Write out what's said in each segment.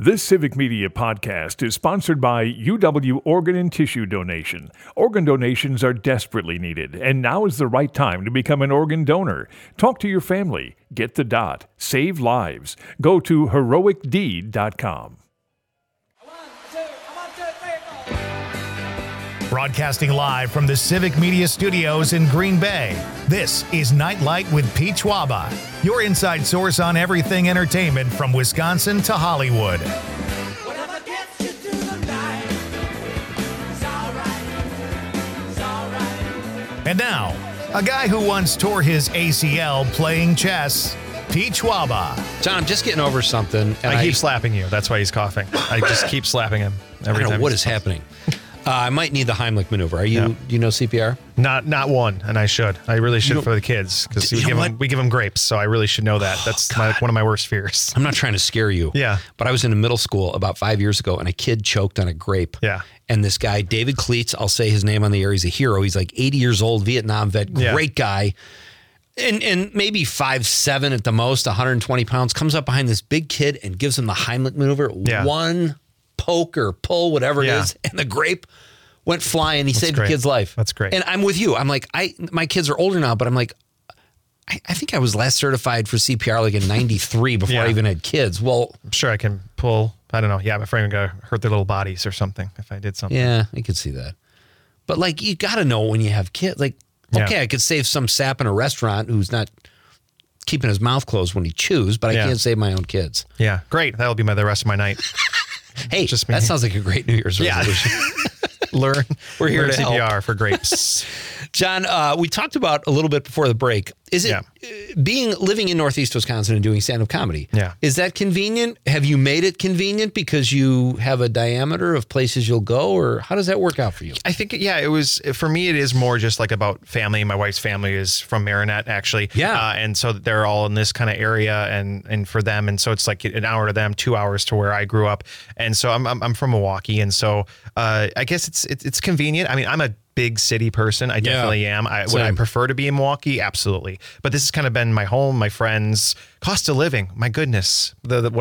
This Civic Media podcast is sponsored by UW Organ and Tissue Donation. Organ donations are desperately needed, and now is the right time to become an organ donor. Talk to your family. Get the dot. Save lives. Go to heroicdeed.com. Broadcasting live from the Civic Media Studios in Green Bay, this is Nightlight with Pete Schwaba, your inside source on everything entertainment from Wisconsin to Hollywood. Whatever gets you through the night, it's all right. And now, a guy who once tore his ACL playing chess, Pete Schwaba. John, I'm just getting over something. And I keep slapping you. That's why he's coughing. I just keep slapping him every I don't time. know what is happening. I might need the Heimlich maneuver. Are you? Yeah. Do you know CPR? Not one, and I should. I really should for the kids because we give them grapes, so I really should know that. That's one of my worst fears. I'm not trying to scare you. Yeah. But I was in a middle school about 5 years ago, and a kid choked on a grape. Yeah. And this guy, David Cleats, I'll say his name on the air. He's a hero. He's like 80 years old, Vietnam vet, great guy. And maybe 5'7" at the most, 120 pounds, comes up behind this big kid and gives him the Heimlich maneuver. Yeah. One poke or pull, whatever it is, and the grape went flying. He saved the kid's life. That's great. And I'm with you. I'm like, my kids are older now, but I'm like, I think I was last certified for CPR like in 93 before I even had kids. Well, I'm sure I can pull, I don't know. Yeah, I'm afraid I'm going to hurt their little bodies or something if I did something. yeah, I could see that. But like, you got to know when you have kids. Like, okay, I could save some sap in a restaurant who's not keeping his mouth closed when he chews, but I can't save my own kids. Yeah, great. That'll be the rest of my night. Hey, Just me. that sounds like a great New Year's resolution. We're here to help. CPR for grapes. John, we talked about a little bit before the break. Is it living in Northeast Wisconsin and doing stand-up comedy? Yeah. Is that convenient? Have you made it convenient because you have a diameter of places you'll go, or how does that work out for you? I think, it was, for me, it is more just like about family. My wife's family is from Marinette, actually. Yeah. And so they're all in this kind of area and for them. And so it's like an hour to them, 2 hours to where I grew up. And so I'm from Milwaukee. And so I guess it's convenient. I mean, I'm a big city person. I definitely am. Would I prefer to be in Milwaukee? Absolutely. But this has kind of been my home, my friends, cost of living. My goodness,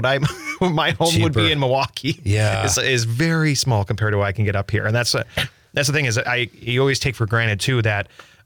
my home would be in Milwaukee. Yeah, is very small compared to what I can get up here. And that's the thing is you always take for granted too that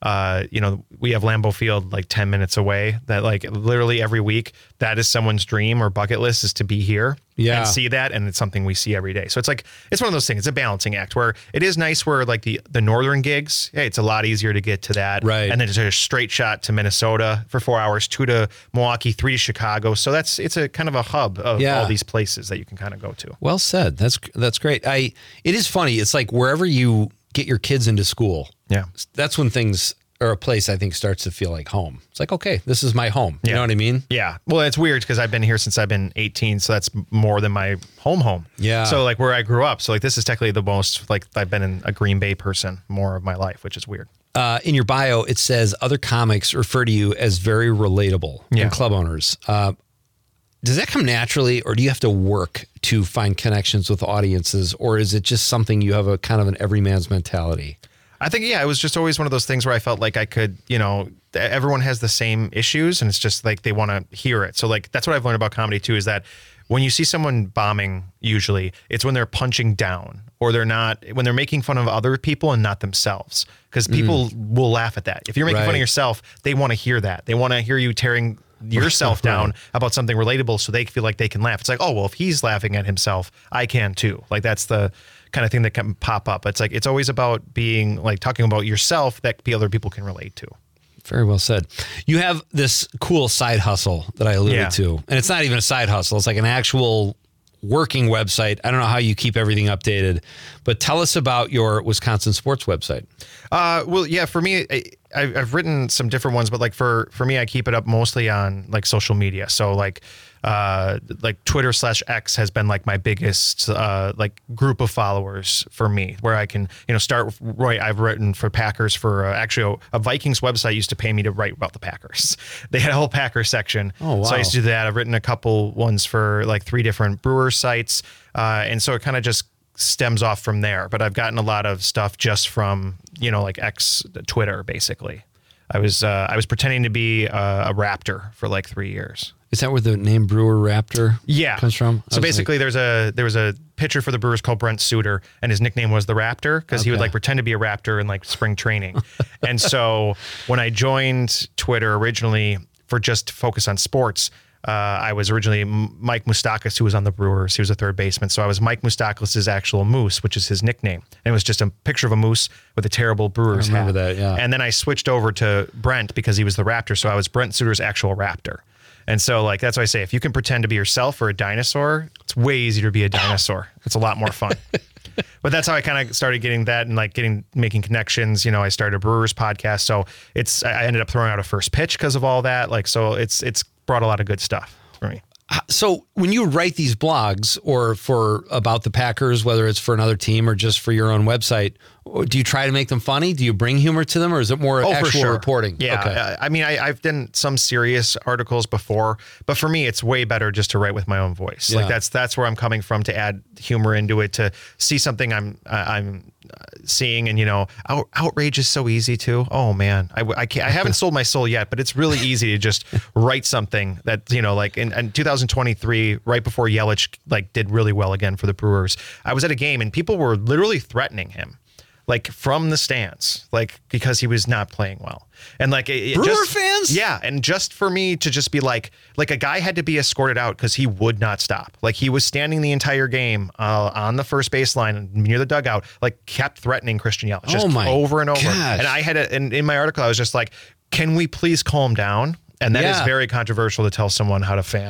we have Lambeau Field like 10 minutes away. That like literally every week, that is someone's dream or bucket list is to be here and see that. And it's something we see every day. So it's like, it's one of those things. It's a balancing act where it is nice where like the northern gigs, hey, it's a lot easier to get to that. Right. And then it's a straight shot to Minnesota for 4 hours, 2 to Milwaukee, 3 to Chicago. So it's a kind of a hub of all these places that you can kind of go to. Well said. That's great. It is funny. It's like wherever you get your kids into school. Yeah. That's when things or a place I think starts to feel like home. It's like, okay, this is my home. You know what I mean? Yeah. Well, it's weird because I've been here since I've been 18. So that's more than my home. Yeah. So like where I grew up. So like this is technically the most like I've been a Green Bay person more of my life, which is weird. In your bio, it says other comics refer to you as very relatable and club owners. Does that come naturally or do you have to work to find connections with audiences or is it just something you have a kind of an everyman's mentality? I think, it was just always one of those things where I felt like I could, everyone has the same issues and it's just like they want to hear it. So like, that's what I've learned about comedy too, is that when you see someone bombing, usually it's when they're punching down or when they're making fun of other people and not themselves. Because people will laugh at that. If you're making fun of yourself, they want to hear that. They want to hear you tearing yourself down about something relatable so they feel like they can laugh. It's like, oh, well, if he's laughing at himself, I can too. Like that's the kind of thing that can pop up. It's like, it's always about being like talking about yourself that other people can relate to. Very well said. You have this cool side hustle that I alluded to, and it's not even a side hustle. It's like an actual working website. I don't know how you keep everything updated, but tell us about your Wisconsin sports website. For me, I've written some different ones, but like for me, I keep it up mostly on like social media. So like Twitter/X has been like my biggest like group of followers for me, where I can start. I've written for Packers for actually a Vikings website used to pay me to write about the Packers. They had a whole Packers section. Oh wow! So I used to do that. I've written a couple ones for like 3 different Brewers sites, and so it kind of just stems off from there. But I've gotten a lot of stuff just from like X, Twitter, basically. I was pretending to be a Raptor for like 3 years. Is that where the name Brewer Raptor comes from? So basically, there was a pitcher for the Brewers called Brent Suter, and his nickname was the Raptor because he would like pretend to be a Raptor in like spring training. And so when I joined Twitter originally for just to focus on sports, I was originally Mike Moustakas, who was on the Brewers. He was a third baseman. So I was Mike Moustakas' actual moose, which is his nickname. And it was just a picture of a moose with a terrible Brewers hat. I remember that, yeah. And then I switched over to Brent because he was the Raptor. So I was Brent Suter's actual Raptor. And so like, that's why I say, if you can pretend to be yourself or a dinosaur, it's way easier to be a dinosaur. It's a lot more fun. But that's how I kind of started getting that and like making connections. You know, I started a Brewers podcast. So I ended up throwing out a first pitch because of all that. Like, so it's brought a lot of good stuff for me. So when you write these blogs or about the Packers, whether it's for another team or just for your own website, do you try to make them funny? Do you bring humor to them, or is it more actual reporting? Yeah. Okay. I mean, I've done some serious articles before, but for me, it's way better just to write with my own voice. Yeah. Like that's where I'm coming from, to add humor into it, to see something I'm seeing, and outrage is so easy too. Oh man, I can't. I haven't sold my soul yet, but it's really easy to just write something that like in 2023, right before Yelich like did really well again for the Brewers. I was at a game and people were literally threatening him, like from the stands, like because he was not playing well. And like Brewer fans? Yeah. And just for me to just be like a guy had to be escorted out because he would not stop. Like he was standing the entire game on the first baseline near the dugout, like kept threatening Christian Yelich just over and over. Gosh. And I had in my article, I was just like, can we please calm down? And that is very controversial to tell someone how to fan.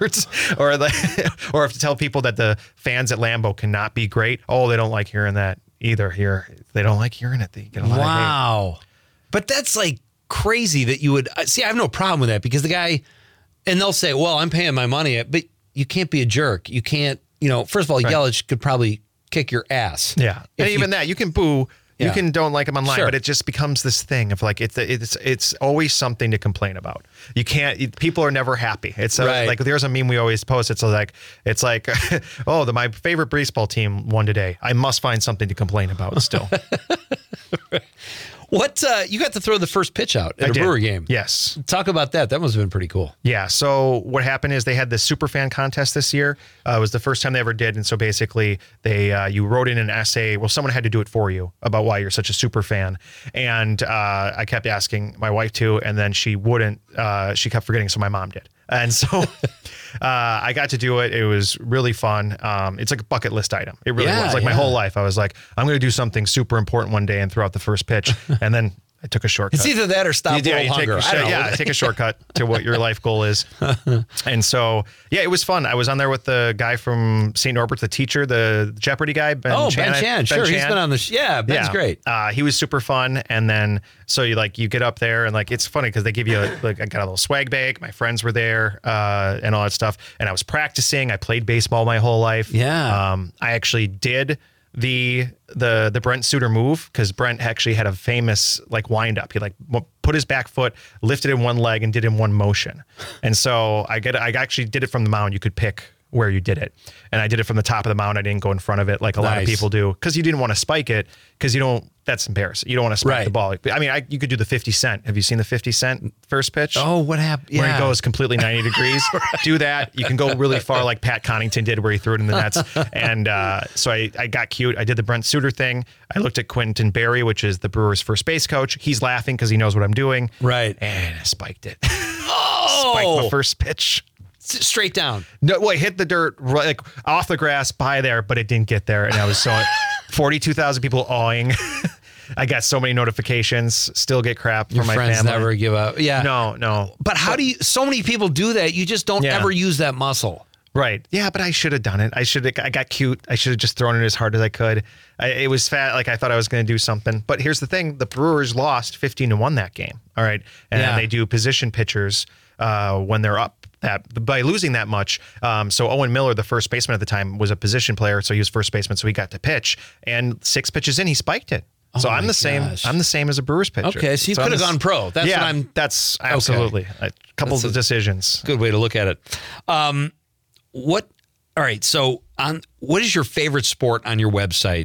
or if to tell people that the fans at Lambeau cannot be great. Oh, they don't like hearing that either here. They don't like hearing it. They get a lot of hate. Wow. But that's like crazy that you would see. I have no problem with that because the guy, and they'll say, well, I'm paying my money, but you can't be a jerk. You can't, first of all, Yelich could probably kick your ass. Yeah. And even that, you can boo. You can don't like him online, but it just becomes this thing of like it's always something to complain about. You can't. People are never happy. It's like there's a meme we always post. It's like oh, my favorite baseball team won today. I must find something to complain about still. What you got to throw the first pitch out at a Brewer game? Yes. Talk about that. That must have been pretty cool. Yeah. So what happened is they had this super fan contest this year. It was the first time they ever did, and so basically you wrote in an essay. Well, someone had to do it for you about why you're such a super fan, and I kept asking my wife to, and then she wouldn't. She kept forgetting, so my mom did. And so I got to do it. It was really fun. It's like a bucket list item. It really was. Like my whole life, I was like, I'm going to do something super important one day and throw out the first pitch. And then I took a shortcut. It's either that or stop world hunger. Take a shortcut to what your life goal is. And so, it was fun. I was on there with the guy from St. Norbert, the teacher, the Jeopardy guy, Ben Chan. Ben Chan. Sure, he's been on the Ben's great. He was super fun. And then, so you get up there and like, it's funny because they give you I got a little swag bag. My friends were there and all that stuff. And I was practicing. I played baseball my whole life. Yeah. I actually did the Brent Suter move because Brent actually had a famous like wind up. He like put his back foot, lifted in one leg, and did in one motion. And so I actually did it from the mound. You could pick where you did it, and I did it from the top of the mound. I didn't go in front of it like a lot of people do because you didn't want to spike it because you don't. That's embarrassing. You don't want to spike the ball. I mean, you could do the 50 Cent. Have you seen the 50 Cent first pitch? Oh, what happened? Where he goes completely 90 degrees. Do that. You can go really far like Pat Connaughton did where he threw it in the nets. And so I got cute. I did the Brent Suter thing. I looked at Quentin Berry, which is the Brewers' first base coach. He's laughing because he knows what I'm doing. Right. And I spiked it. Oh! Spiked the first pitch. Straight down. No, well, it hit the dirt like off the grass by there, but it didn't get there. And I was 42,000 people awing. I got so many notifications, still get crap from my family. Your friends never give up. Yeah. No. But how do you, so many people do that. You just don't ever use that muscle. Right. Yeah, but I should have done it. I got cute. I should have just thrown it as hard as I could. It was fat. Like I thought I was going to do something. But here's the thing. The Brewers lost 15-1 that game. All right. And they do position pitchers when they're up. By losing that much. So Owen Miller, the first baseman at the time, was a position player. So he was first baseman. So he got to pitch. And 6 pitches in, he spiked it. So I'm the same. I'm the same as a Brewers pitcher. Okay, so you could have gone pro. That's what I'm. That's absolutely a couple of decisions. Good way to look at it. All right. So what is your favorite sport on your website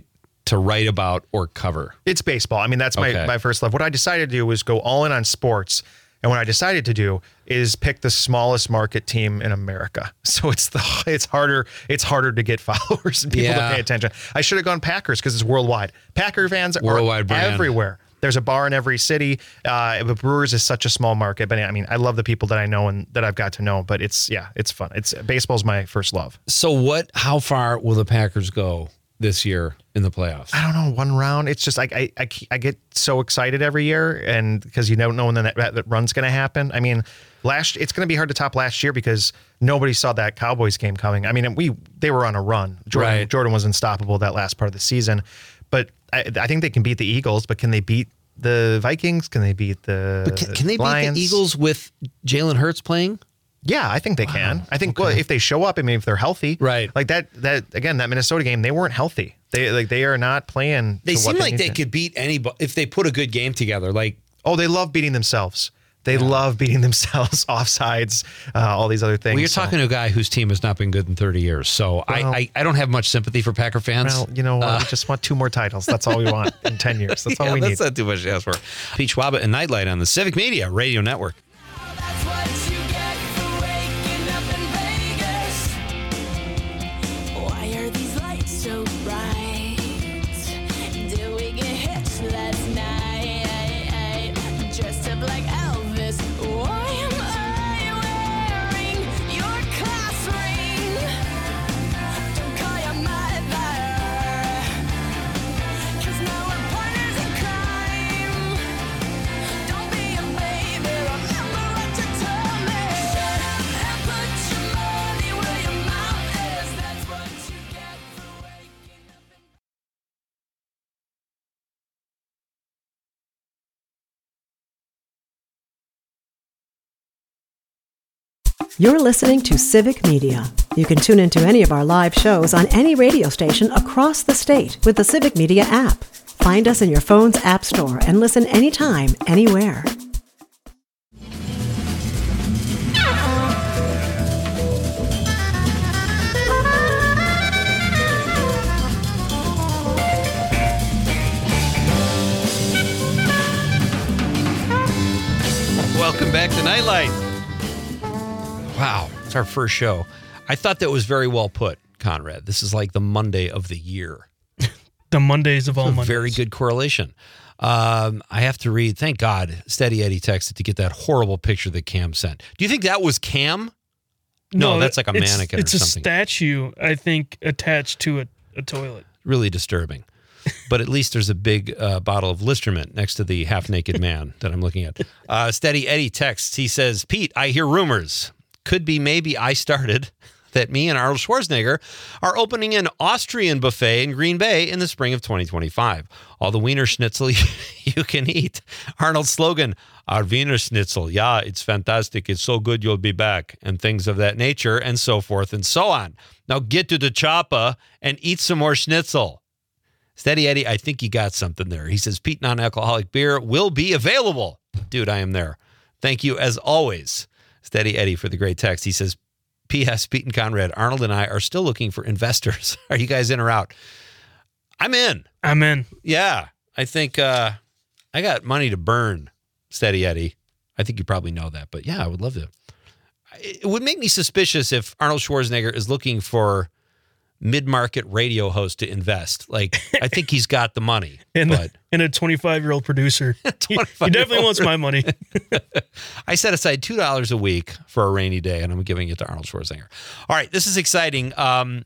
to write about or cover? It's baseball. I mean, that's my first love. What I decided to do was go all in on sports. And what I decided to do is pick the smallest market team in America. So it's harder to get followers and people to pay attention. I should have gone Packers because it's worldwide. Packer fans Worldwide are brand. everywhere. There's a bar in every city. But Brewers is such a small market. But I mean, I love the people that I know and that I've got to know. But it's fun. Baseball's my first love. So how far will the Packers go this year in the playoffs? I don't know, one round. It's just like I get so excited every year, and because you don't know when that run's going to happen. I mean, it's going to be hard to top last year because nobody saw that Cowboys game coming. I mean, they were on a run. Jordan was unstoppable that last part of the season, but I think they can beat the Eagles. But can they beat the Vikings? Can they beat the Can they Lions? beat the Eagles with Jalen Hurts playing? Yeah, I think they can. I think well, if they show up, I mean, if they're healthy, right? Like that Minnesota game, they weren't healthy. They are not playing. They seem like they could beat anybody if they put a good game together. Like, they love beating themselves. They love beating themselves, offsides, all these other things. Well, you're talking to a guy whose team has not been good in 30 years. So I don't have much sympathy for Packer fans. Well, you know what? We just want 2 more titles. That's all we want in 10 years. That's all we need. That's not too much to ask for. Pete Schwaba and Nightlight on the Civic Media Radio Network. That's what you get for waking up in Vegas. Why are these lights so bright? Did we get hitched last night? Dressed up like Elvis. Why am I wearing your class ring? Don't call your mother, 'cause now we're partners in crime. Don't be a baby, remember what you told me. And put your money where your mouth is. That's what you get for waking up in You're listening to Civic Media. You can tune into any of our live shows on any radio station across the state with the Civic Media app. Find us in your phone's app store and listen anytime, anywhere. Welcome back to Nightlight. Wow, it's our first show. I thought that was very well put, Conrad. This is like the Monday of the year. The Mondays of all Mondays. Very good correlation. I have to read, thank God, Steady Eddie texted to get that horrible picture that Cam sent. Do you think that was Cam? No, that's like a mannequin or something. It's a statue, I think, attached to a toilet. Really disturbing. But at least there's a big bottle of Listerman next to the half-naked man that I'm looking at. Steady Eddie texts. He says, Pete, I hear rumors. Could be maybe I started that me and Arnold Schwarzenegger are opening an Austrian buffet in Green Bay in the spring of 2025. All the Wiener Schnitzel you can eat. Arnold's slogan, our Wiener Schnitzel. Yeah, it's fantastic. It's so good you'll be back. And things of that nature and so forth and so on. Now get to the choppa and eat some more schnitzel. Steady Eddie, I think you got something there. He says, Pete, non-alcoholic beer will be available. Dude, I am there. Thank you as always. Steady Eddie for the great text. He says, P.S. Pete and Conrad, Arnold and I are still looking for investors. Are you guys in or out? I'm in. I'm in. Yeah. I think I got money to burn, Steady Eddie. I think you probably know that. But yeah, I would love to. It would make me suspicious if Arnold Schwarzenegger is looking for mid-market radio host to invest. Like, I think he's got the money. And a 25-year-old producer. He definitely wants my money. I set aside $2 a week for a rainy day, and I'm giving it to Arnold Schwarzenegger. All right, this is exciting.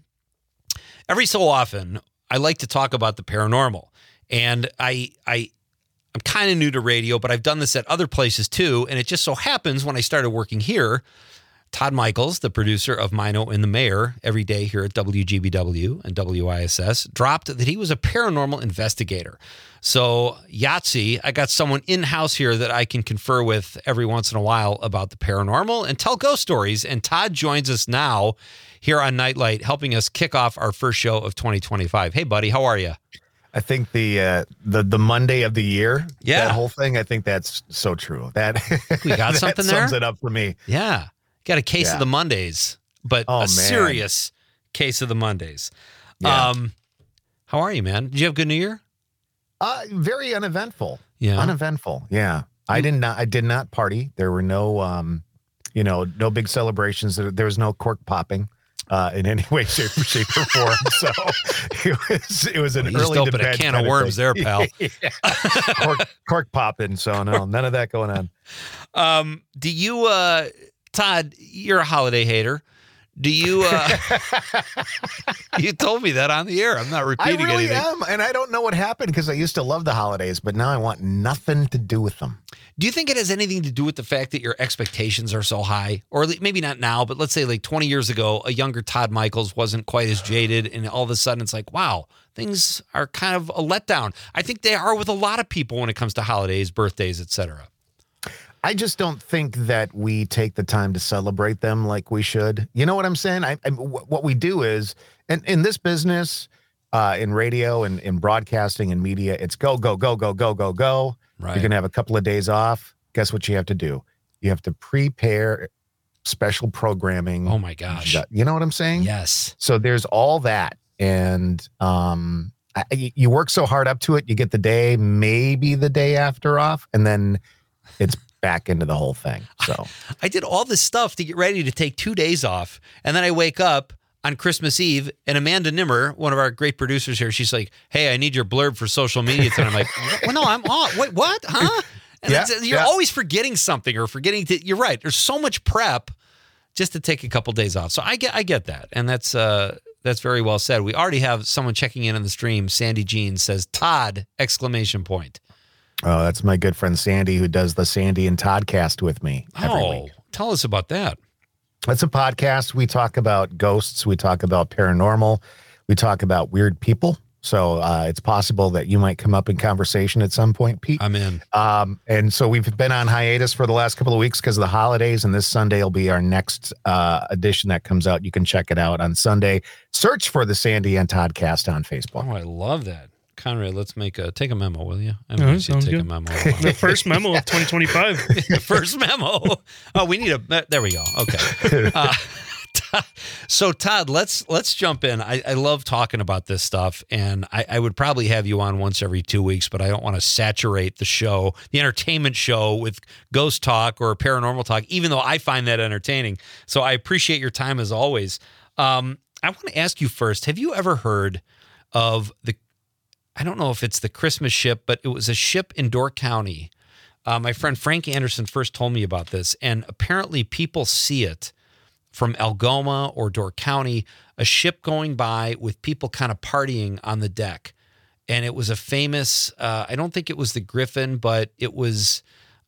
Every so often, I like to talk about the paranormal. And I'm kind of new to radio, but I've done this at other places too. And it just so happens when I started working here, Todd Michaels, the producer of Mino and the Mayor, every day here at WGBW and WISS, dropped that he was a paranormal investigator. So, Yahtzee, I got someone in-house here that I can confer with every once in a while about the paranormal and tell ghost stories. And Todd joins us now here on Nightlight, helping us kick off our first show of 2025. Hey, buddy, how are you? I think the Monday of the year, yeah, that whole thing, I think that's so true. That we got that something there. Sums it up for me. Yeah. Got a case of the Mondays, but a serious case of the Mondays. Yeah. How are you, man? Did you have a good New Year? Very uneventful. Yeah. Uneventful. Yeah. I did not party. There were no, no big celebrations. There was no cork popping in any way, shape, or form. So it was an You just early opened a can of worms there, pal. cork popping. So no, none of that going on. Do you, Todd, you're a holiday hater. Do you, you told me that on the air. I'm not I repeating really anything. am, and I don't know what happened because I used to love the holidays, but now I want nothing to do with them. Do you think it has anything to do with the fact that your expectations are so high? Or maybe not now, but let's say like 20 years ago, a younger Todd Michaels wasn't quite as jaded, and all of a sudden it's like, wow, things are kind of a letdown. I think they are with a lot of people when it comes to holidays, birthdays, etc. I just don't think that we take the time to celebrate them like we should. You know what I'm saying? What we do is, and in this business, in radio and in broadcasting and media, it's go, go, go, go, go, go, go. Right. You're going to have a couple of days off. Guess what you have to do? You have to prepare special programming. Oh my gosh. You know what I'm saying? Yes. So there's all that. And you work so hard up to it, you get the day, maybe the day after off, and then it's back into the whole thing. So I did all this stuff to get ready to take 2 days off. And then I wake up on Christmas Eve, and Amanda Nimmer, one of our great producers here, she's like, hey, I need your blurb for social media. And I'm like, well, no, I'm off. Wait, what? Huh? And you're always forgetting something or forgetting to, you're right. There's so much prep just to take a couple days off. So I get that. And that's very well said. We already have someone checking in on the stream. Sandy Jean says, Todd, exclamation point. Oh, that's my good friend Sandy, who does the Sandy and Toddcast with me every week. Tell us about that. It's a podcast. We talk about ghosts. We talk about paranormal. We talk about weird people. So it's possible that you might come up in conversation at some point, Pete. I'm in. And so we've been on hiatus for the last couple of weeks because of the holidays, and this Sunday will be our next edition that comes out. You can check it out on Sunday. Search for the Sandy and Toddcast on Facebook. Oh, I love that. Conrad, let's take a memo, will you? I need you to take a memo. The first memo of 2025. The first memo. Oh, we need there we go. Okay. So Todd, let's jump in. I love talking about this stuff, and I would probably have you on once every 2 weeks, but I don't want to saturate the show, the entertainment show, with ghost talk or paranormal talk, even though I find that entertaining. So I appreciate your time as always. I want to ask you first, have you ever heard of I don't know if it's the Christmas ship, but it was a ship in Door County. My friend Frank Anderson first told me about this, and apparently people see it from Algoma or Door County, a ship going by with people kind of partying on the deck. And it was a famous, I don't think it was the Griffin, but it was,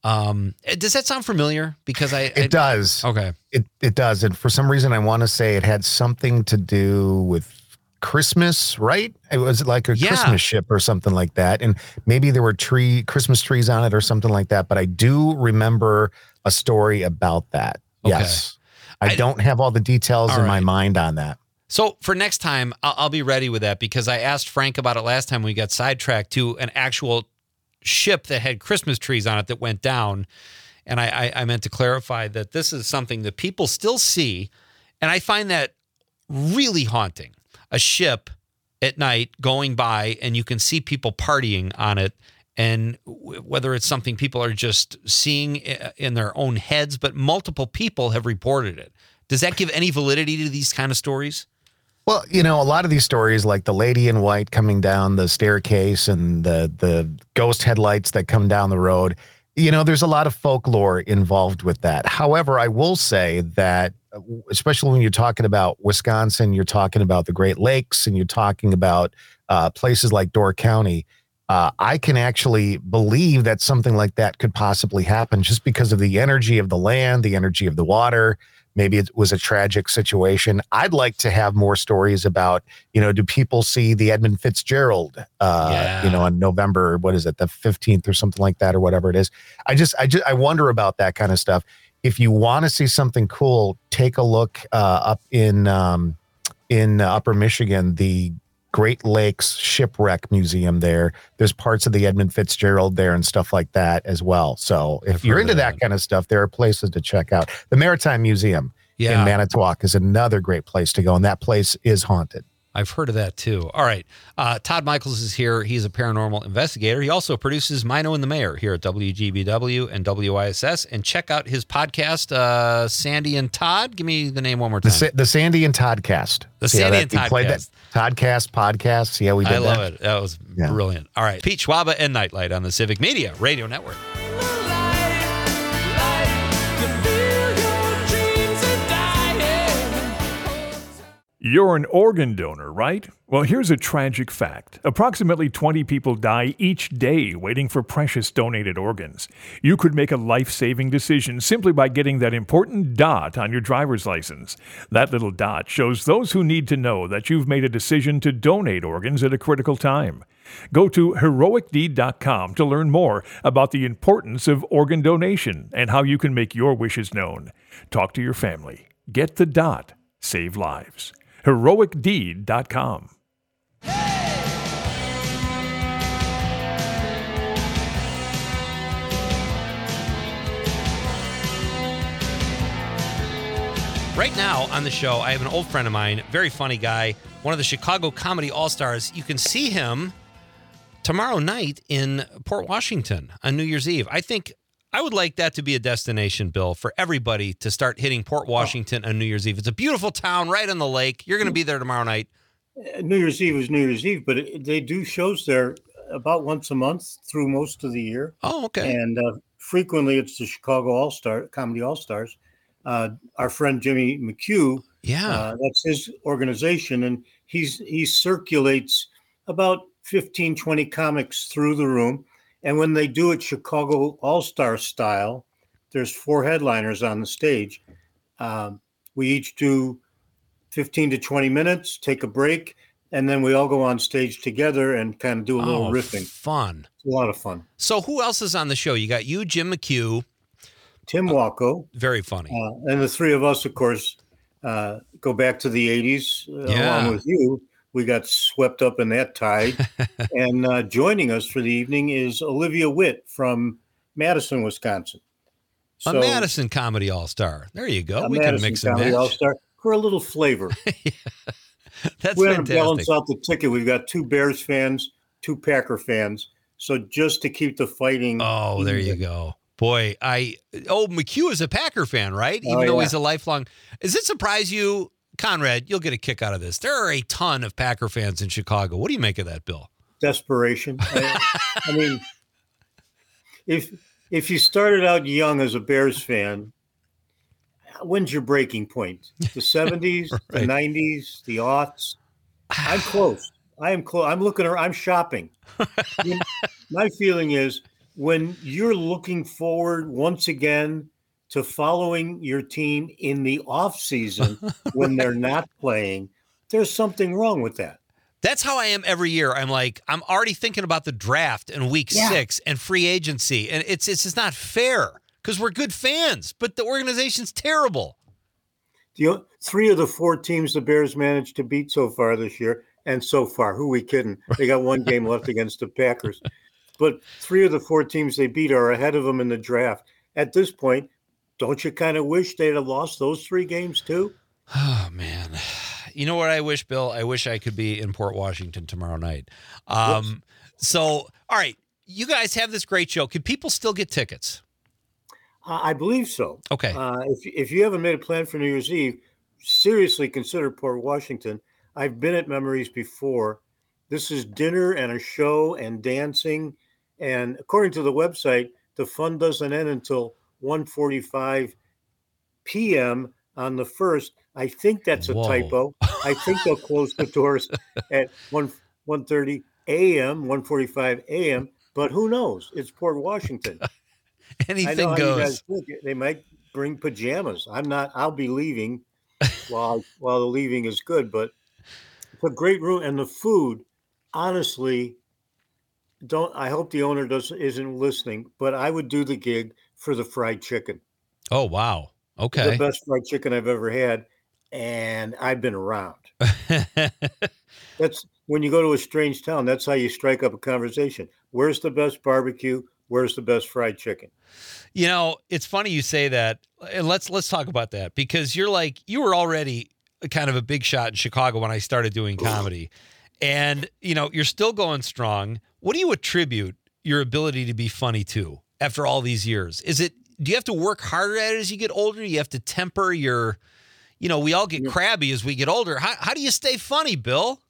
does that sound familiar? Because it does. Okay. It does. And for some reason, I want to say it had something to do with Christmas, right? It was like a Christmas ship or something like that. And maybe there were Christmas trees on it or something like that. But I do remember a story about that. Okay. Yes. I don't have all the details in my mind on that. So for next time, I'll be ready with that, because I asked Frank about it last time we got sidetracked to an actual ship that had Christmas trees on it that went down. And I meant to clarify that this is something that people still see. And I find that really haunting. A ship at night going by, and you can see people partying on it, and whether it's something people are just seeing in their own heads, but multiple people have reported it. Does that give any validity to these kind of stories? Well, a lot of these stories, like the lady in white coming down the staircase and the ghost headlights that come down the road, there's a lot of folklore involved with that. However, I will say that, especially when you're talking about Wisconsin, you're talking about the Great Lakes, and you're talking about places like Door County, I can actually believe that something like that could possibly happen just because of the energy of the land, the energy of the water. Maybe it was a tragic situation. I'd like to have more stories about, do people see the Edmund Fitzgerald, on November, what is it, the 15th or something like that, or whatever it is. I wonder about that kind of stuff. If you want to see something cool, take a look up in Upper Michigan, the Great Lakes Shipwreck Museum there. There's parts of the Edmund Fitzgerald there and stuff like that as well. So if you're into that kind of stuff, there are places to check out. The Maritime Museum in Manitowoc is another great place to go, and that place is haunted. I've heard of that too. All right. Todd Michaels is here. He's a paranormal investigator. He also produces Mino and the Mayor here at WGBW and WISS. And check out his podcast, Sandy and Todd. Give me the name one more time. The Sandy and Toddcast. The Sandy and Toddcast. You played that Toddcast podcast. See how we did that? I love it. That was brilliant. All right. Pete Schwaba and Nightlight on the Civic Media Radio Network. You're an organ donor, right? Well, here's a tragic fact. Approximately 20 people die each day waiting for precious donated organs. You could make a life-saving decision simply by getting that important dot on your driver's license. That little dot shows those who need to know that you've made a decision to donate organs at a critical time. Go to heroicdeed.com to learn more about the importance of organ donation and how you can make your wishes known. Talk to your family. Get the dot. Save lives. heroicdeed.com. Right now on the show, I have an old friend of mine, very funny guy, one of the Chicago Comedy All-Stars. You can see him tomorrow night in Port Washington on New Year's Eve. I think I would like that to be a destination, Bill, for everybody to start hitting Port Washington on New Year's Eve. It's a beautiful town right on the lake. You're going to be there tomorrow night. New Year's Eve is New Year's Eve, but they do shows there about once a month through most of the year. Oh, okay. And frequently it's the Chicago Comedy All-Stars. Our friend Jimmy McHugh, that's his organization, and he circulates about 15, 20 comics through the room. And when they do it Chicago All-Star style, there's 4 headliners on the stage. We each do 15 to 20 minutes, take a break, and then we all go on stage together and kind of do a little riffing. Fun. It's a lot of fun. So who else is on the show? You got you, Jim McHugh. Tim Wacko. Very funny. And the three of us, of course, go back to the 80s. Along with you, we got swept up in that tide. And joining us for the evening is Olivia Witt from Madison, Wisconsin. A Madison Comedy All-Star. There you go. We can mix and match. All-Star for a little flavor. That's We're fantastic. going to balance out the ticket. We've got 2 Bears fans, 2 Packer fans. So just to keep the fighting. Oh, there you go. Boy, McHugh is a Packer fan, right? Even though he's a lifelong. Does it surprise you, Conrad? You'll get a kick out of this. There are a ton of Packer fans in Chicago. What do you make of that, Bill? Desperation. I mean, if you started out young as a Bears fan, when's your breaking point? The 70s, right. The 90s, the aughts? I'm close. I am close. I'm looking around. I'm shopping. My feeling is when you're looking forward once again to following your team in the off season when they're not playing, there's something wrong with that. That's how I am every year. I'm already thinking about the draft in week 6 and free agency. And it's just not fair because we're good fans, but the organization's terrible. 3 of the 4 teams the Bears managed to beat so far this year, and so far, who are we kidding? They got 1 game left against the Packers. But 3 of the 4 teams they beat are ahead of them in the draft. At this point, don't you kind of wish they'd have lost those 3 games too? Oh, man. You know what I wish, Bill? I wish I could be in Port Washington tomorrow night. So, all right, you guys have this great show. Can people still get tickets? I believe so. Okay. If you haven't made a plan for New Year's Eve, seriously consider Port Washington. I've been at Memories before. This is dinner and a show and dancing. And according to the website, the fun doesn't end until 1:45 p.m. on the 1st. I think that's a typo. I think they'll close the doors at 1:30 a.m., 1:45 a.m. But who knows? It's Port Washington. Anything goes. They might bring pajamas. I'll be leaving while the leaving is good. But it's a great room. And the food, honestly, I hope the owner isn't listening, but I would do the gig for the fried chicken. Oh, wow. Okay. The best fried chicken I've ever had. And I've been around. That's when you go to a strange town, that's how you strike up a conversation. Where's the best barbecue? Where's the best fried chicken? You know, it's funny you say that. And let's talk about that because you were already kind of a big shot in Chicago when I started doing comedy. And, you're still going strong. What do you attribute your ability to be funny to after all these years? Do you have to work harder at it as you get older? You have to temper your, we all get crabby as we get older. How do you stay funny, Bill?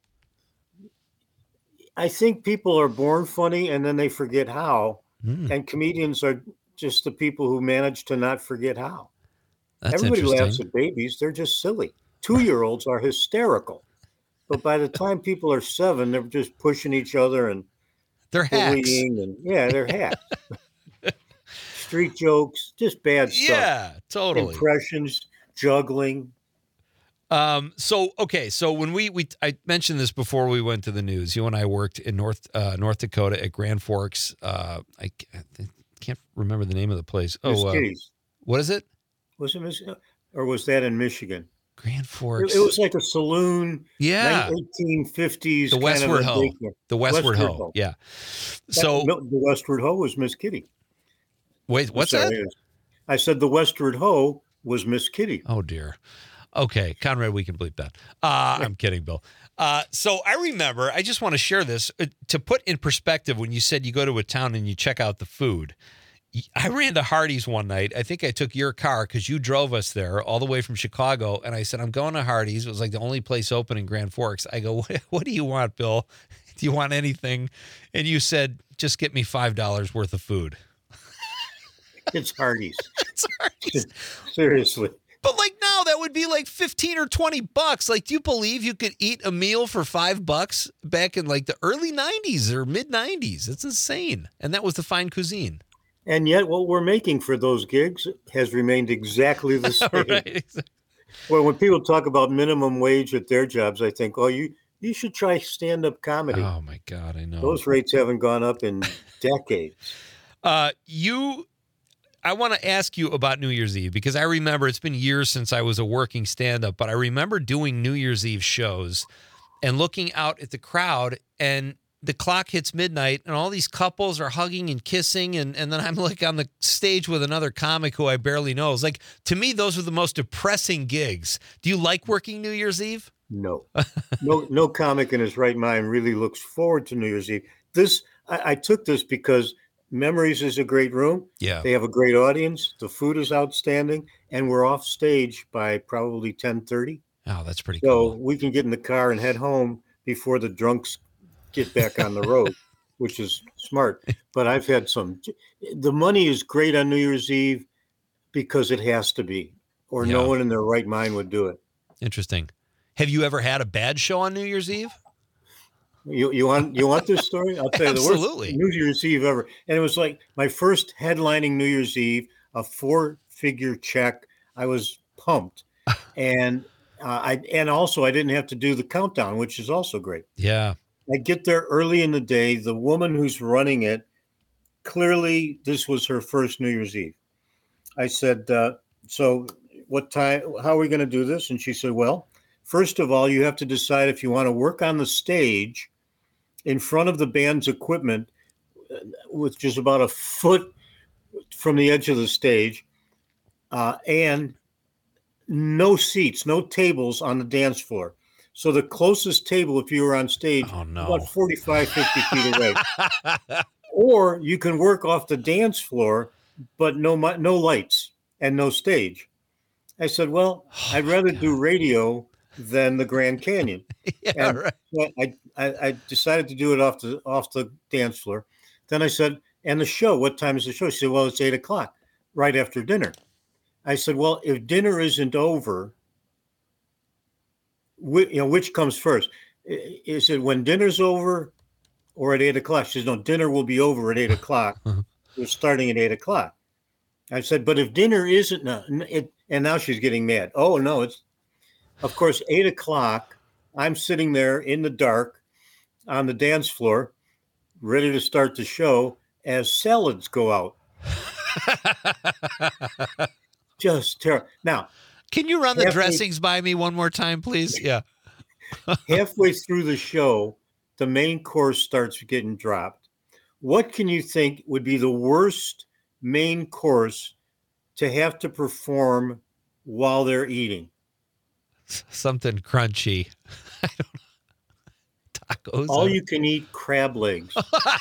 I think people are born funny and then they forget how. And comedians are just the people who manage to not forget how. That's Everybody laughs interesting. at babies. They're just silly. 2-year-olds are hysterical. But by the time people are 7, they're just pushing each other and they're hacks. bullying. And they're hacks. Street jokes, just bad stuff. Yeah, totally. Impressions, juggling. So when I mentioned this before we went to the news, you and I worked in North Dakota at Grand Forks. I can't remember the name of the place. Miss Kitty's. What is it? Was it Miss, or was that in Michigan? Grand Forks. It was like a saloon. Yeah. 1850s. The Westward Ho. The Westward Ho. Yeah. So the Westward Ho was Miss Kitty. Wait, what's that? I said the Westward Ho was Miss Kitty. Oh dear. Okay, Conrad, we can bleep that. I'm kidding, Bill. So I remember, I just want to share this to put in perspective when you said you go to a town and you check out the food. I ran to Hardee's one night. I think I took your car because you drove us there all the way from Chicago. And I said, I'm going to Hardee's. It was like the only place open in Grand Forks. I go, what do you want, Bill? Do you want anything? And you said, just get me $5 worth of food. It's Hardee's. It's Hardee's. Seriously. But like now that would be like 15 or 20 bucks. Like, do you believe you could eat a meal for $5 back in like the early 90s or mid 90s? It's insane. And that was the fine cuisine. And yet what we're making for those gigs has remained exactly the same. Right. Well, when people talk about minimum wage at their jobs, I think, you should try stand-up comedy. Oh my God, I know. Those rates haven't gone up in decades. I want to ask you about New Year's Eve because I remember it's been years since I was a working stand-up, but I remember doing New Year's Eve shows and looking out at the crowd, and the clock hits midnight and all these couples are hugging and kissing, and then I'm like on the stage with another comic who I barely know. It's like, to me, those are the most depressing gigs. Do you like working New Year's Eve? No. No comic in his right mind really looks forward to New Year's Eve. I took this because Memories is a great room. Yeah. They have a great audience. The food is outstanding. And we're off stage by probably 10:30. Oh, that's pretty cool. So we can get in the car and head home before the drunks get back on the road, which is smart. But I've had the money is great on New Year's Eve because it has to be, or no one in their right mind would do it. Interesting. Have you ever had a bad show on New Year's Eve? You want this story? I'll tell you. Absolutely. The worst New Year's Eve ever. And it was like my first headlining New Year's Eve, a 4-figure check. I was pumped. And I didn't have to do the countdown, which is also great. Yeah. I get there early in the day. The woman who's running it, clearly this was her first New Year's Eve. I said, so what time, how are we going to do this? And she said, well, first of all, you have to decide if you want to work on the stage in front of the band's equipment, with just about a foot from the edge of the stage, and no seats, no tables on the dance floor. So the closest table, if you were on stage, about 45, 50 feet away. Or you can work off the dance floor, but no lights and no stage. I said, well, I'd rather do radio than the Grand Canyon. Right. So I decided to do it off the dance floor. Then I said, and the show, what time is the show? She said, well, it's 8:00, right after dinner. I said, well, if dinner isn't over, which comes first? Is it when dinner's over or at 8:00? She says, no, dinner will be over at 8:00. We're starting at 8:00. I said, but if dinner isn't, and now she's getting mad. Oh, no, it's, of course, 8:00. I'm sitting there in the dark on the dance floor, ready to start the show as salads go out. Just terrible. Now, can you run the dressings by me one more time, please? Yeah. Halfway through the show, the main course starts getting dropped. What can you think would be the worst main course to have to perform while they're eating? Something crunchy. I don't know. Tacos. All you can eat crab legs.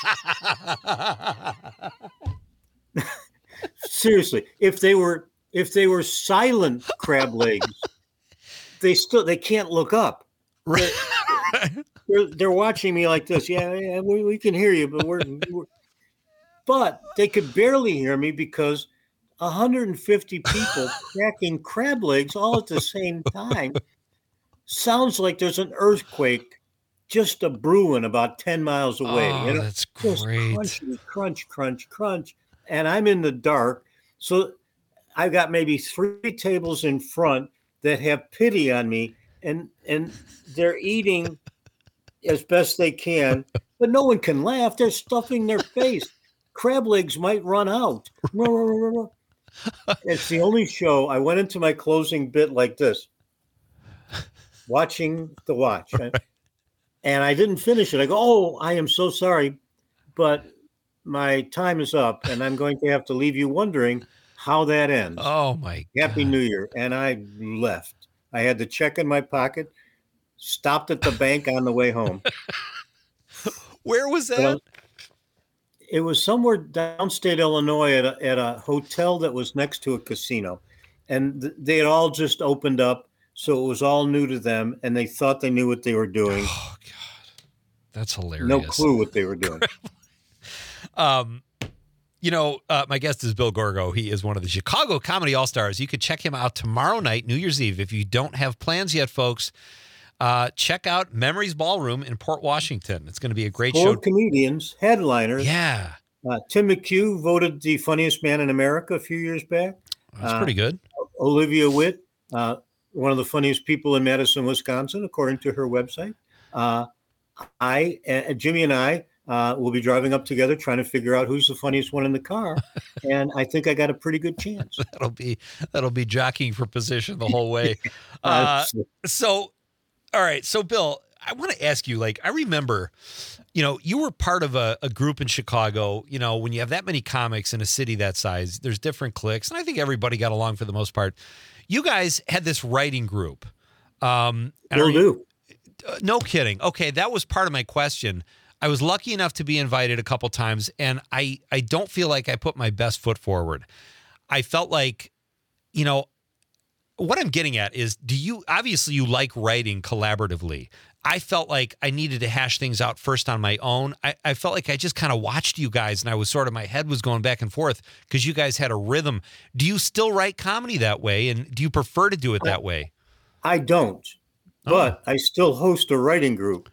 Seriously, if they were silent crab legs, they can't look up. They're watching me like this. Yeah, we can hear you, but they could barely hear me because 150 people cracking crab legs all at the same time sounds like there's an earthquake just a brewing about 10 miles away. Oh, that's great. Just crunchy, crunch, crunch, crunch. And I'm in the dark. So I've got maybe 3 tables in front that have pity on me, and they're eating as best they can, but no one can laugh. They're stuffing their face. Crab legs might run out. It's the only show. I went into my closing bit like this, watching the watch. And I didn't finish it. I go, oh, I am so sorry, but my time is up, and I'm going to have to leave you wondering how that ends. Oh, my God. Happy New Year. And I left. I had the check in my pocket, stopped at the bank on the way home. Where was that? Well, it was somewhere downstate Illinois at a hotel that was next to a casino. And they had all just opened up, so it was all new to them, and they thought they knew what they were doing. Oh, God. That's hilarious. No clue what they were doing. My guest is Bill Gorgo. He is one of the Chicago Comedy All-Stars. You could check him out tomorrow night, New Year's Eve. If you don't have plans yet, folks, check out Memories Ballroom in Port Washington. It's going to be a great 4 show. comedians, headliners. Yeah. Tim McHugh voted the funniest man in America a few years back. That's pretty good. Olivia Witt, one of the funniest people in Madison, Wisconsin, according to her website. Jimmy and I will be driving up together trying to figure out who's the funniest one in the car. And I think I got a pretty good chance. That'll be jockeying for position the whole way. So, all right. So, Bill, I want to ask you, I remember, you were part of a group in Chicago. When you have that many comics in a city that size, there's different cliques. And I think everybody got along for the most part. You guys had this writing group. Will do. No kidding. Okay, that was part of my question. I was lucky enough to be invited a couple times, and I don't feel like I put my best foot forward. I felt like, what I'm getting at is, obviously you like writing collaboratively. I felt like I needed to hash things out first on my own. I felt like I just kind of watched you guys, and I was my head was going back and forth because you guys had a rhythm. Do you still write comedy that way, and do you prefer to do it that way? I don't. But I still host a writing group.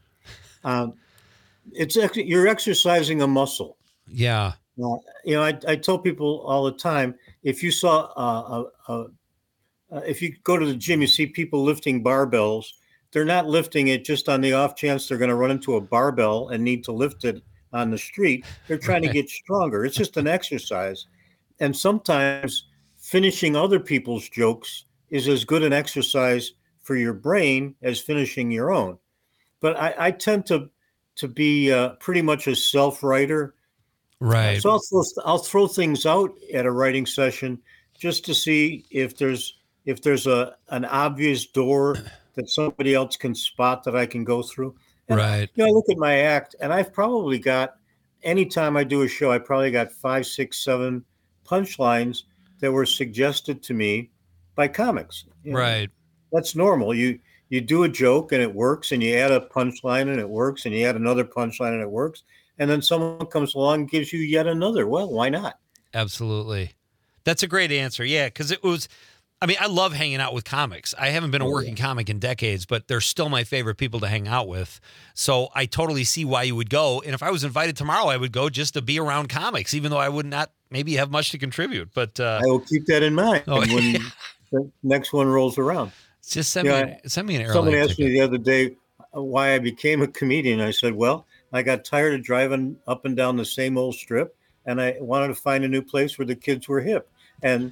You're exercising a muscle. Yeah. I tell people all the time, if you saw, if you go to the gym, you see people lifting barbells. They're not lifting it just on the off chance they're going to run into a barbell and need to lift it on the street. They're trying to get stronger. It's just an exercise. And sometimes finishing other people's jokes is as good an exercise for your brain as finishing your own. But I tend to be pretty much a self-writer. Right. So I'll throw things out at a writing session just to see if there's an obvious door that somebody else can spot that I can go through. And right. I look at my act, and I've probably got, anytime I do a show, I probably got 5, 6, 7 punchlines that were suggested to me by comics. Right. That's normal. You do a joke and it works, and you add a punchline and it works, and you add another punchline and it works, and then someone comes along and gives you yet another. Well, why not? Absolutely. That's a great answer. Yeah, because I love hanging out with comics. I haven't been a working comic in decades, but they're still my favorite people to hang out with. So I totally see why you would go. And if I was invited tomorrow, I would go just to be around comics, even though I would not maybe have much to contribute. But I will keep that in mind when the next one rolls around. Just send me an airline Someone asked ticket. me the other day why I became a comedian. I said, well, I got tired of driving up and down the same old strip, and I wanted to find a new place where the kids were hip. And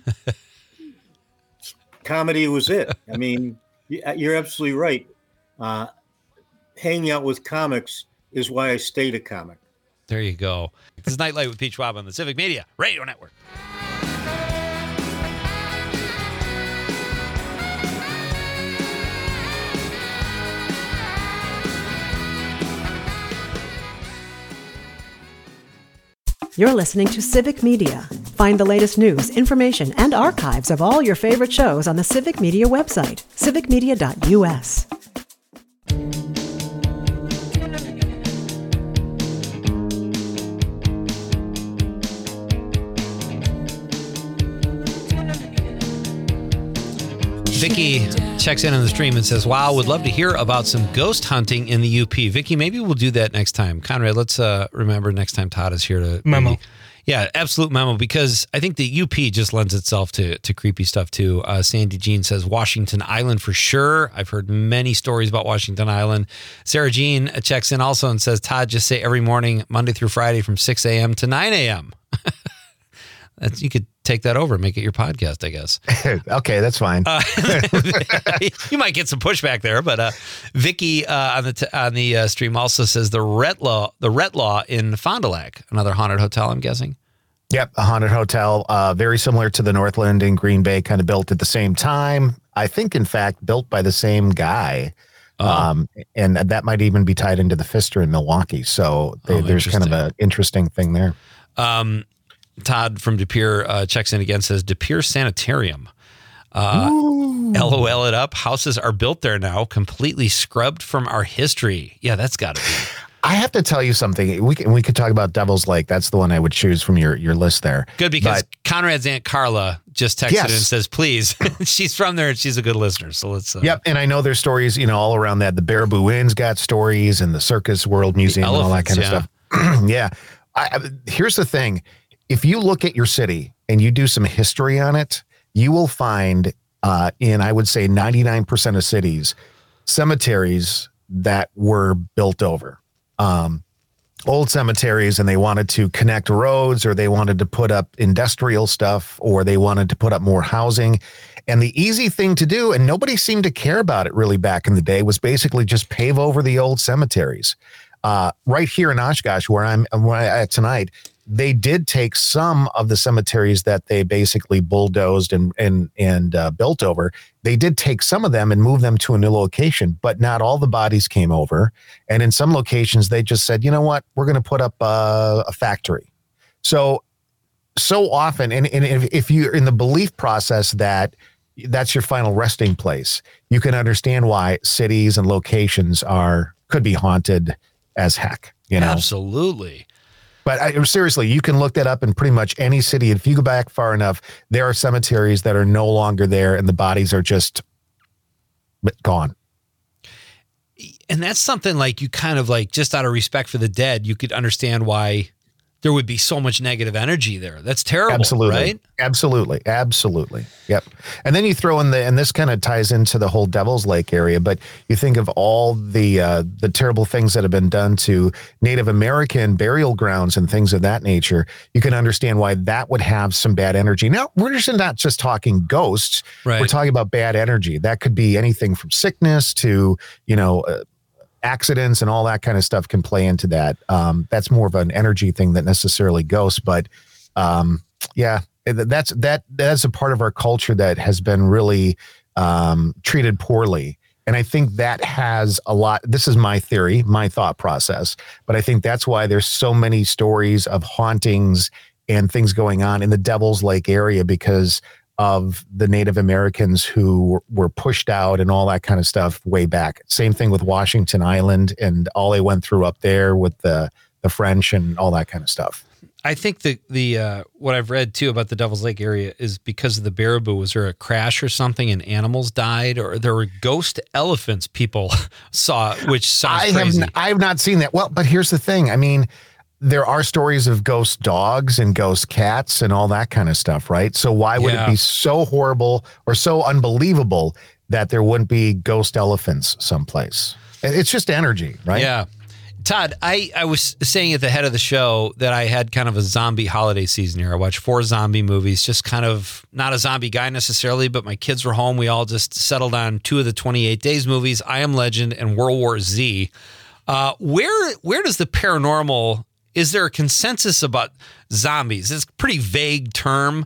comedy was it. I mean, you're absolutely right. Hanging out with comics is why I stayed a comic. There you go. This is Nightlight with Pete Schwab on the Civic Media Radio Network. You're listening to Civic Media. Find the latest news, information, and archives of all your favorite shows on the Civic Media website, civicmedia.us. Vicky checks in on the stream and says, wow, would love to hear about some ghost hunting in the UP. Vicky, maybe we'll do that next time. Conrad, let's remember next time Todd is here to... Memo. Yeah, absolute memo, because I think the UP just lends itself to creepy stuff too. Sandy Jean says Washington Island for sure. I've heard many stories about Washington Island. Sarah Jean checks in also and says, Todd, just say every morning, Monday through Friday from 6 a.m. to 9 a.m. You could take that over and make it your podcast, I guess. Okay, that's fine. You might get some pushback there, but Vicky on the stream also says the Retlaw in Fond du Lac, another haunted hotel, I'm guessing. Yep, a haunted hotel, very similar to the Northland in Green Bay, kind of built at the same time. I think, in fact, built by the same guy. And that might even be tied into the Pfister in Milwaukee. So there's kind of an interesting thing there. Todd from De Pere checks in again, says De Pere Sanitarium. LOL it up. Houses are built there now, completely scrubbed from our history. Yeah, that's got to be. I have to tell you something. We could talk about Devil's Lake. That's the one I would choose from your list there. Good, because Conrad's Aunt Carla just texted in and says, please. She's from there and she's a good listener. So let's. Yep, and I know there's stories, all around that. The Baraboo Inn's got stories, and the Circus World Museum and all that kind of stuff. Yeah. Here's the thing. If you look at your city and you do some history on it, you will find in, I would say, 99% of cities, cemeteries that were built over. Old cemeteries, and they wanted to connect roads, or they wanted to put up industrial stuff, or they wanted to put up more housing. And the easy thing to do, and nobody seemed to care about it really back in the day, was basically just pave over the old cemeteries. Right here in Oshkosh, where I'm at tonight, they did take some of the cemeteries that they basically bulldozed and built over. They did take some of them and move them to a new location, but not all the bodies came over. And in some locations, they just said, you know what, we're going to put up a factory. So often, and if you're in the belief process that that's your final resting place, you can understand why cities and locations could be haunted as heck. Absolutely. But seriously, you can look that up in pretty much any city. If you go back far enough, there are cemeteries that are no longer there, and the bodies are just gone. And that's something like you kind of like, just out of respect for the dead, you could understand why there would be so much negative energy there. That's terrible, absolutely, right? Absolutely. Yep. And then you throw in and this kind of ties into the whole Devil's Lake area, but you think of all the terrible things that have been done to Native American burial grounds and things of that nature. You can understand why that would have some bad energy. Now, we're just not just talking ghosts. Right. We're talking about bad energy. That could be anything from sickness to, accidents and all that kind of stuff can play into that. That's more of an energy thing than necessarily ghosts, but that's a part of our culture that has been really treated poorly. And I think that has a lot, this is my theory, my thought process, but I think that's why there's so many stories of hauntings and things going on in the Devil's Lake area, because of the Native Americans who were pushed out and all that kind of stuff way back. Same thing with Washington Island and all they went through up there with the French and all that kind of stuff. I think the what I've read too about the Devil's Lake area is because of the Baraboo. Was there a crash or something and animals died, or there were ghost elephants people saw, which sounds crazy. I have not seen that. Well, but here's the thing. I mean, there are stories of ghost dogs and ghost cats and all that kind of stuff, right? So why would it be so horrible or so unbelievable that there wouldn't be ghost elephants someplace? It's just energy, right? Yeah. Todd, I was saying at the head of the show that I had kind of a zombie holiday season here. I watched 4 zombie movies, just kind of not a zombie guy necessarily, but my kids were home. We all just settled on 2 of the 28 Days movies, I Am Legend and World War Z. Where does the paranormal... Is there a consensus about zombies? It's a pretty vague term,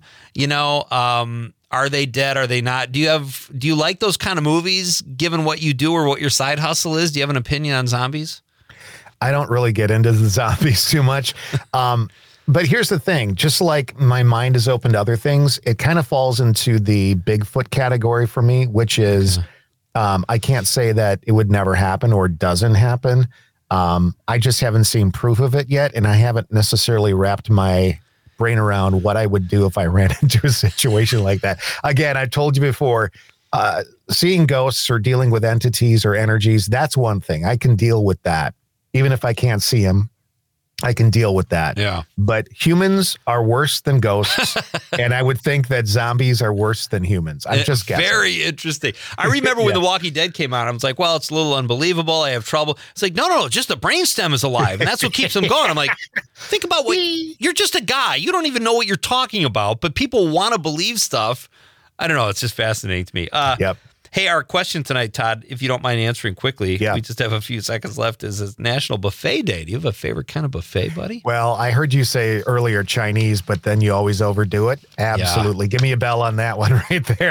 are they dead? Are they not? Do you like those kind of movies given what you do or what your side hustle is? Do you have an opinion on zombies? I don't really get into the zombies too much. But here's the thing, just like my mind is open to other things, it kind of falls into the Bigfoot category for me, which is I can't say that it would never happen or doesn't happen. I just haven't seen proof of it yet, and I haven't necessarily wrapped my brain around what I would do if I ran into a situation like that. Again, I've told you before, seeing ghosts or dealing with entities or energies, that's one thing. I can deal with that. Even if I can't see them, I can deal with that. Yeah. But humans are worse than ghosts. And I would think that zombies are worse than humans. I'm just guessing. Very interesting. I remember when The Walking Dead came out, I was like, well, it's a little unbelievable. I have trouble. It's like, no, just the brainstem is alive. And that's what keeps them going. I'm like, think about you're just a guy. You don't even know what you're talking about, but people want to believe stuff. I don't know. It's just fascinating to me. Yep. Hey, our question tonight, Todd, if you don't mind answering quickly, yeah. We just have a few seconds left, is National Buffet Day. Do you have a favorite kind of buffet, buddy? Well, I heard you say earlier Chinese, but then you always overdo it. Absolutely. Yeah. Give me a bell on that one right there.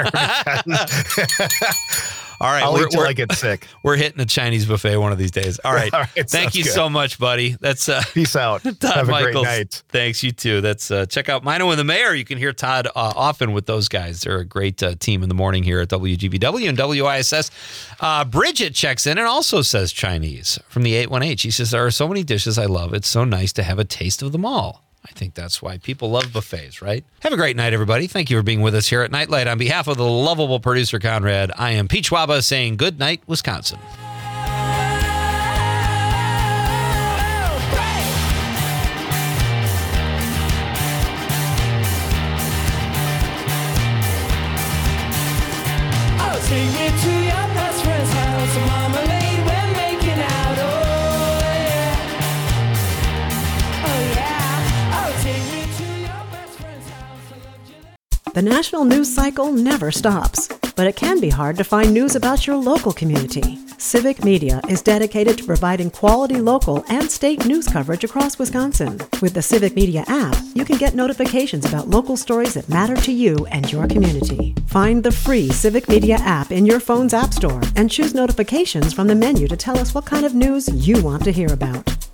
All right. I'll eat till I get sick. We're hitting a Chinese buffet one of these days. All right. Thank you so much, buddy. That's Peace out. Todd Have Michaels. a great night. Thanks, you too. That's check out Mino and the Mayor. You can hear Todd often with those guys. They're a great team in the morning here at WGBW and WISS. Bridget checks in and also says Chinese from the 818. She says, there are so many dishes I love. It's so nice to have a taste of them all. I think that's why people love buffets, right? Have a great night, everybody. Thank you for being with us here at Nightlight. On behalf of the lovable producer, Conrad, I am Pete Schwaba saying good night, Wisconsin. Oh, take me to your best friend's house. Marmalade, we're making out. Oh, yeah. Oh, yeah. The national news cycle never stops, but it can be hard to find news about your local community. Civic Media is dedicated to providing quality local and state news coverage across Wisconsin. With the Civic Media app, you can get notifications about local stories that matter to you and your community. Find the free Civic Media app in your phone's app store and choose notifications from the menu to tell us what kind of news you want to hear about.